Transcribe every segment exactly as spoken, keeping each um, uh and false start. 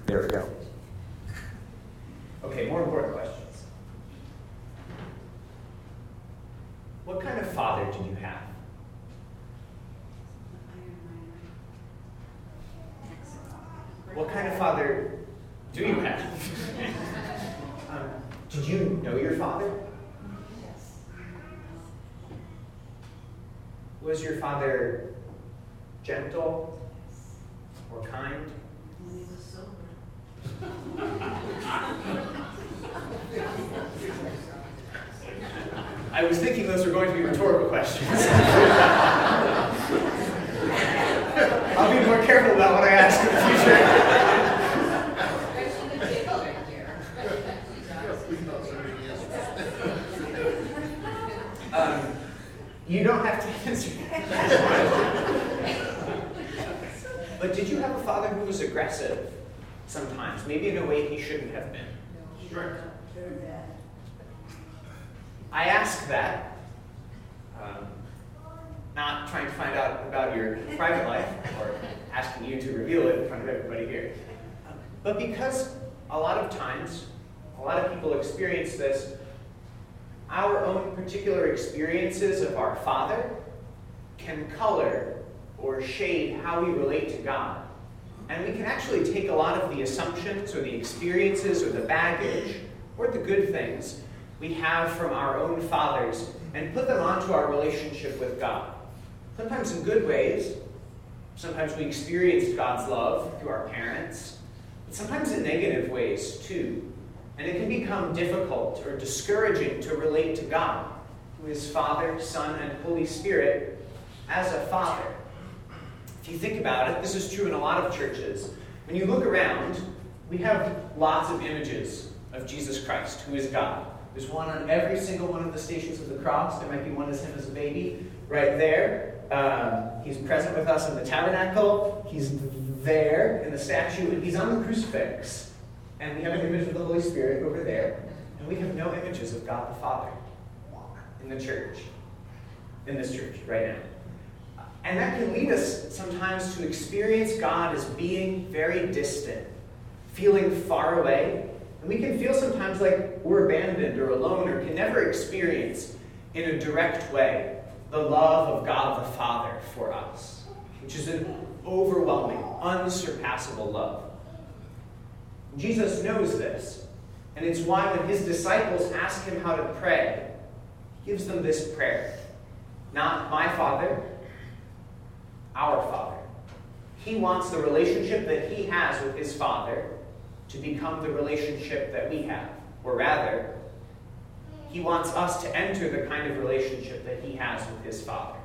There we go. Okay, more important questions. What kind of father did you have? What kind of father do you have? um, did you know your father? Yes. Was your father gentle or kind? When he was sober. I was thinking those were going to be rhetorical questions. I'll be more careful about what I ask in the future. um, you don't have to answer that. But did you have a father who was aggressive sometimes? Maybe in a way he shouldn't have been. Sure. I ask that, um, not trying to find out about your private life or asking you to reveal it in front of everybody here, but because a lot of times, a lot of people experience this, our own particular experiences of our Father can color or shade how we relate to God. And we can actually take a lot of the assumptions or the experiences or the baggage or the good things we have from our own fathers and put them onto our relationship with God. Sometimes in good ways. Sometimes we experienced God's love through our parents. But sometimes in negative ways too. And it can become difficult or discouraging to relate to God, who is Father, Son, and Holy Spirit, as a Father. If you think about it, this is true in a lot of churches. When you look around, we have lots of images of Jesus Christ, who is God. There's one on every single one of the stations of the cross. There might be one as him as a baby. Right there. Um, he's present with us in the tabernacle. He's there in the statue. And he's on the crucifix. And we have an image of the Holy Spirit over there. And we have no images of God the Father in the church. In this church right now. And that can lead us sometimes to experience God as being very distant. Feeling far away. And we can feel sometimes like we're abandoned or alone or can never experience in a direct way the love of God the Father for us, which is an overwhelming, unsurpassable love. Jesus knows this, and it's why when his disciples ask him how to pray, he gives them this prayer. Not my Father, our Father. He wants the relationship that he has with his Father to become the relationship that we have. Or rather, he wants us to enter the kind of relationship that he has with his Father.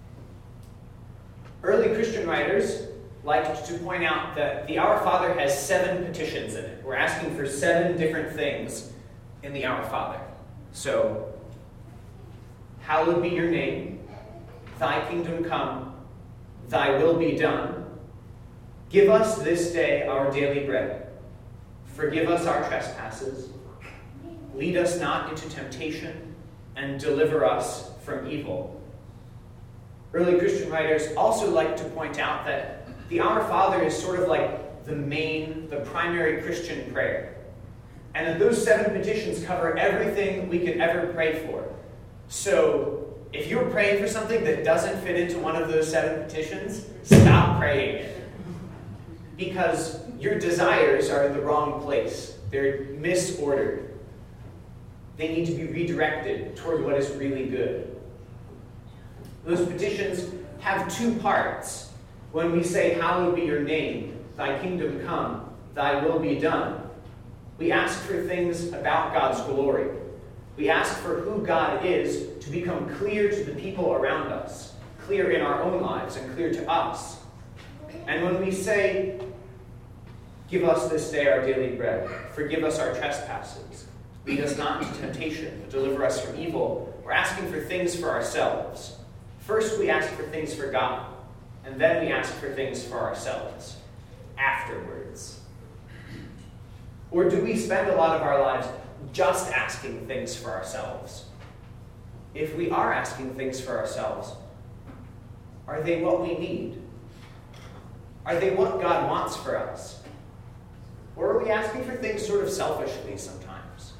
Early Christian writers liked to point out that the Our Father has seven petitions in it. We're asking for seven different things in the Our Father. So, hallowed be your name, thy kingdom come, thy will be done. Give us this day our daily bread. Forgive us our trespasses. Lead us not into temptation, and deliver us from evil. Early Christian writers also like to point out that the Our Father is sort of like the main, the primary Christian prayer. And that those seven petitions cover everything we could ever pray for. So, if you're praying for something that doesn't fit into one of those seven petitions, stop praying it. Because your desires are in the wrong place. They're misordered. They need to be redirected toward what is really good. Those petitions have two parts. When we say, hallowed be your name, thy kingdom come, thy will be done, we ask for things about God's glory. We ask for who God is to become clear to the people around us, clear in our own lives and clear to us. And when we say, give us this day our daily bread, forgive us our trespasses, lead us not into temptation, but deliver us from evil, we're asking for things for ourselves. First we ask for things for God, and then we ask for things for ourselves afterwards. Or do we spend a lot of our lives just asking things for ourselves? If we are asking things for ourselves, are they what we need? Are they what God wants for us? Or are we asking for things sort of selfishly sometimes?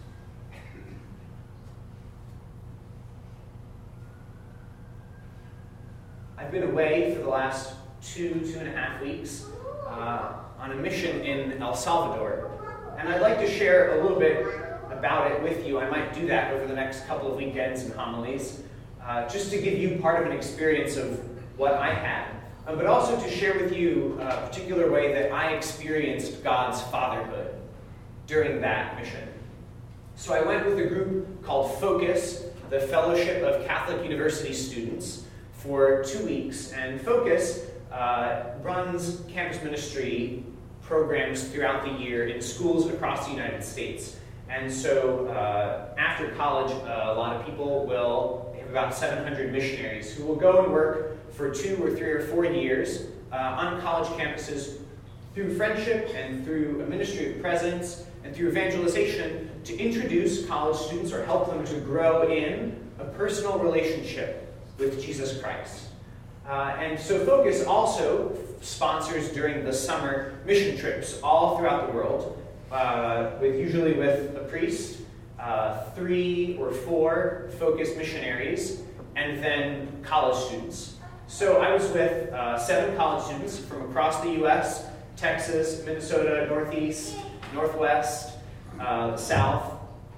I've been away for the last two, two and a half weeks uh, on a mission in El Salvador. And I'd like to share a little bit about it with you. I might do that over the next couple of weekends and homilies, uh, just to give you part of an experience of what I had, um, but also to share with you a particular way that I experienced God's fatherhood during that mission. So I went with a group called Focus, the Fellowship of Catholic University Students, for two weeks. And Focus uh, runs campus ministry programs throughout the year in schools across the United States. And so uh, after college, uh, a lot of people will, they have about seven hundred missionaries who will go and work for two or three or four years uh, on college campuses through friendship and through a ministry of presence and through evangelization to introduce college students or help them to grow in a personal relationship with Jesus Christ. Uh, and so Focus also sponsors during the summer mission trips all throughout the world, uh, with usually with a priest, uh, three or four Focus missionaries, and then college students. So I was with uh, seven college students from across the U S, Texas, Minnesota, Northeast, Northwest, uh, the South,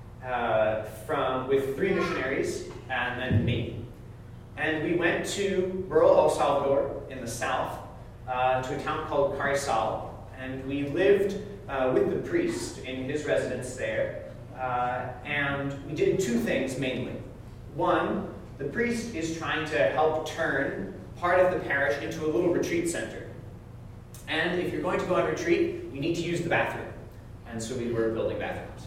uh, from with three missionaries, and then me. And we went to rural El Salvador in the south, uh, to a town called Carizal, and we lived uh, with the priest in his residence there, uh, and we did two things mainly. One, the priest is trying to help turn part of the parish into a little retreat center. And if you're going to go on retreat, you need to use the bathroom. And so we were building bathrooms.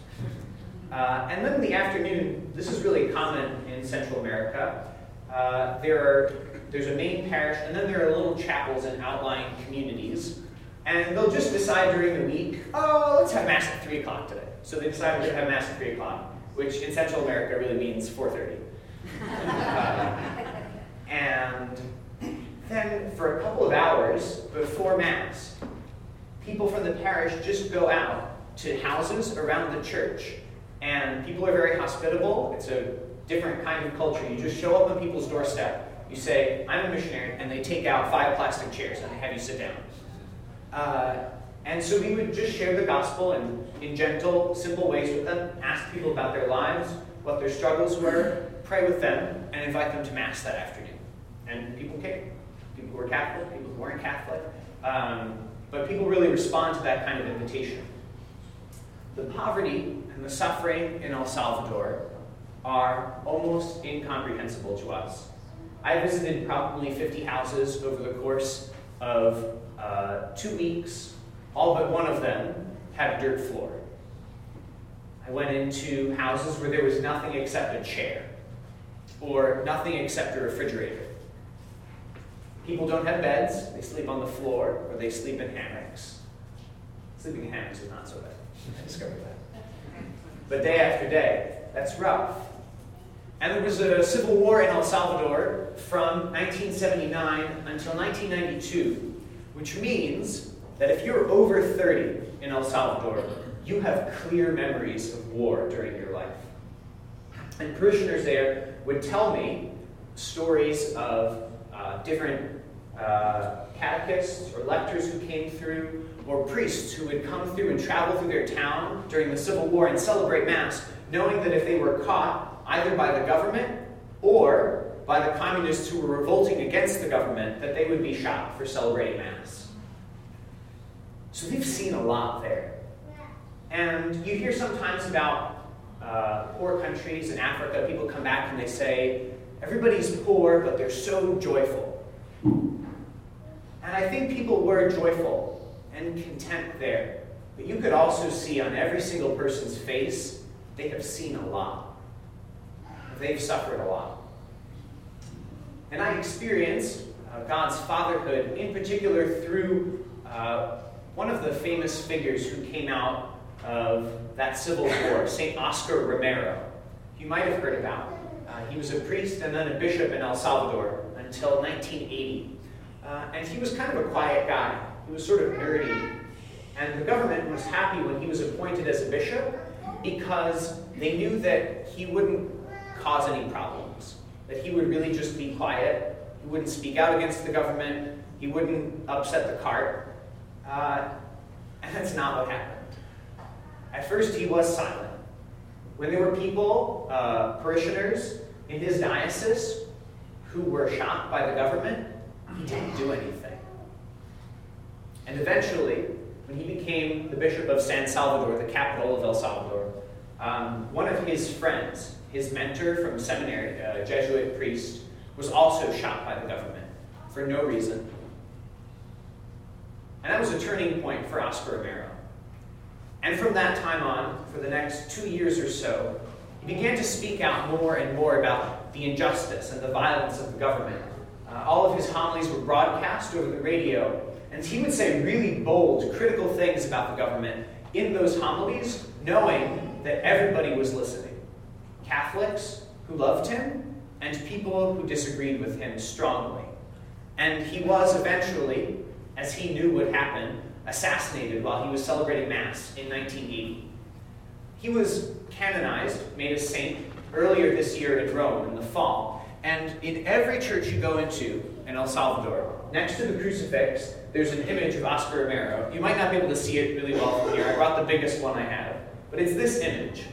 Uh, and then in the afternoon, this is really common in Central America, uh, there are, there's a main parish, and then there are little chapels in outlying communities. And they'll just decide during the week, oh, let's have Mass at three o'clock today. So they decide we're going to have Mass at three o'clock, which in Central America really means four thirty. uh, and then for a couple of hours before Mass, people from the parish just go out to houses around the church. And people are very hospitable. It's a different kind of culture. You just show up on people's doorstep. You say, I'm a missionary, and they take out five plastic chairs and they have you sit down. Uh, and so we would just share the gospel in, in gentle, simple ways with them, ask people about their lives, what their struggles were, pray with them, and invite them to Mass that afternoon. And people came. People who were Catholic, people who weren't Catholic. Um, but people really respond to that kind of invitation. The poverty and the suffering in El Salvador are almost incomprehensible to us. I visited probably fifty houses over the course of uh, two weeks. All but one of them had a dirt floor. I went into houses where there was nothing except a chair, or nothing except a refrigerator. People don't have beds. They sleep on the floor, or they sleep in hammocks. Sleeping in hammocks is not so bad. I discovered that. But day after day, that's rough. And there was a civil war in El Salvador from nineteen seventy-nine until nineteen ninety-two, which means that if you're over thirty in El Salvador, you have clear memories of war during your life. And parishioners there would tell me stories of uh, different uh, catechists or lectors who came through, or priests who would come through and travel through their town during the Civil War and celebrate Mass, knowing that if they were caught either by the government or by the communists who were revolting against the government, that they would be shot for celebrating Mass. So they've seen a lot there. And you hear sometimes about uh, poor countries in Africa, people come back and they say, everybody's poor, but they're so joyful. And I think people were joyful and content there. But you could also see on every single person's face, they have seen a lot. They've suffered a lot. And I experienced uh, God's fatherhood, in particular through uh, one of the famous figures who came out of that civil war, Saint Oscar Romero. You might have heard about. Uh, he was a priest and then a bishop in El Salvador until nineteen eighty. Uh, and he was kind of a quiet guy. He was sort of nerdy. And the government was happy when he was appointed as a bishop because they knew that he wouldn't cause any problems, that he would really just be quiet, he wouldn't speak out against the government, he wouldn't upset the cart. Uh, and that's not what happened. At first, he was silent. When there were people, uh, parishioners in his diocese who were shocked by the government, he didn't do anything. And eventually, when he became the Bishop of San Salvador, the capital of El Salvador, um, one of his friends, his mentor from seminary, a Jesuit priest, was also shot by the government for no reason. And that was a turning point for Oscar Romero. And from that time on, for the next two years or so, he began to speak out more and more about the injustice and the violence of the government. Uh, all of his homilies were broadcast over the radio, and he would say really bold, critical things about the government in those homilies, knowing that everybody was listening. Catholics who loved him, and people who disagreed with him strongly. And he was eventually, as he knew would happen, assassinated while he was celebrating Mass in nineteen eighty. He was canonized, made a saint, earlier this year in Rome in the fall. And in every church you go into in El Salvador, next to the crucifix, there's an image of Oscar Romero. You might not be able to see it really well from here. I brought the biggest one I have. But it's this image,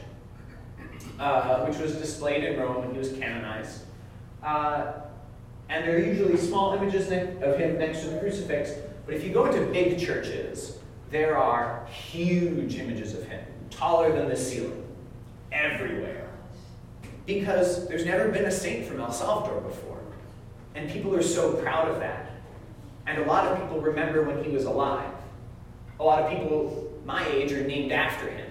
uh, which was displayed in Rome when he was canonized. Uh, and there are usually small images of him next to the crucifix. But if you go into big churches, there are huge images of him, taller than the ceiling, everywhere. Because there's never been a saint from El Salvador before. And people are so proud of that. And a lot of people remember when he was alive. A lot of people my age are named after him.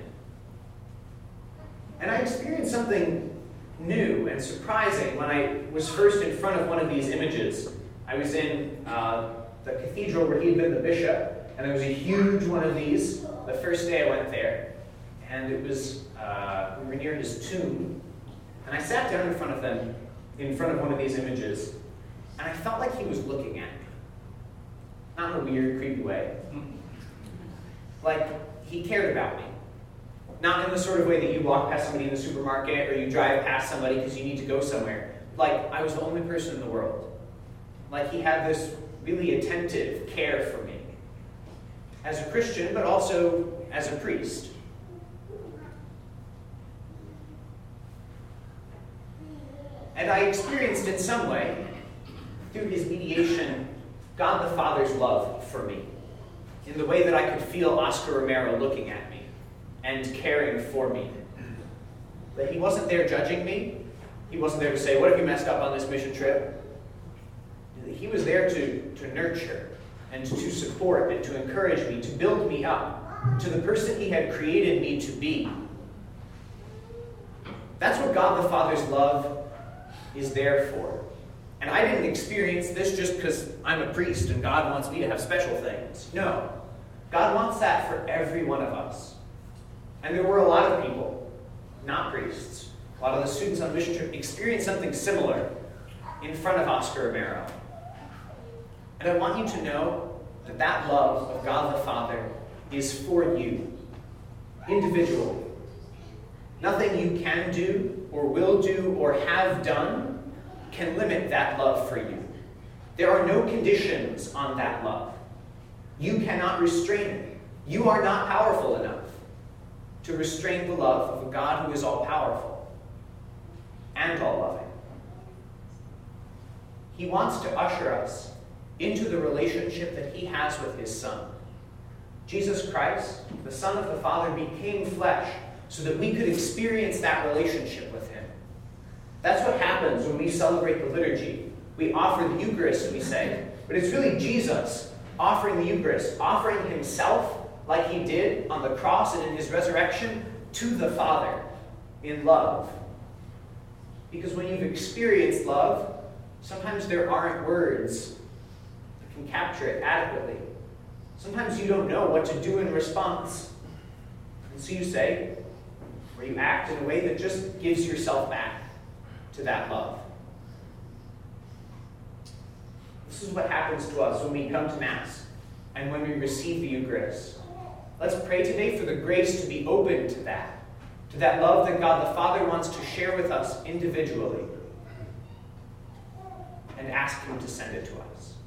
And I experienced something new and surprising when I was first in front of one of these images. I was in uh, the cathedral where he had been the bishop, and there was a huge one of these the first day I went there. And it was, uh, we were near his tomb. And I sat down in front of them, in front of one of these images, and I felt like he was looking at me. Not in a weird, creepy way. Like, he cared about me. Not in the sort of way that you walk past somebody in the supermarket or you drive past somebody because you need to go somewhere. Like, I was the only person in the world. Like, he had this really attentive care for me. As a Christian, but also as a priest. And I experienced in some way, through his mediation, God the Father's love for me. In the way that I could feel Oscar Romero looking at me and caring for me. That he wasn't there judging me. He wasn't there to say, what have you messed up on this mission trip? He was there to, to nurture and to support and to encourage me, to build me up to the person he had created me to be. That's what God the Father's love is there for. And I didn't experience this just because I'm a priest and God wants me to have special things. No. God wants that for every one of us. And there were a lot of people, not priests, a lot of the students on the mission trip experienced something similar in front of Oscar Romero. And I want you to know that that love of God the Father is for you, individually. Nothing you can do or will do or have done can limit that love for you. There are no conditions on that love. You cannot restrain it. You are not powerful enough to restrain the love of a God who is all-powerful and all-loving. He wants to usher us into the relationship that he has with his Son. Jesus Christ, the Son of the Father, became flesh so that we could experience that relationship with him. That's what happens when we celebrate the liturgy. We offer the Eucharist, we say, but it's really Jesus offering the Eucharist, offering himself like he did on the cross and in his resurrection to the Father in love. Because when you've experienced love, sometimes there aren't words that can capture it adequately. Sometimes you don't know what to do in response. And so you say, or you act in a way that just gives yourself back to that love. This is what happens to us when we come to Mass and when we receive the Eucharist. Let's pray today for the grace to be open to that, to that love that God the Father wants to share with us individually, and ask Him to send it to us.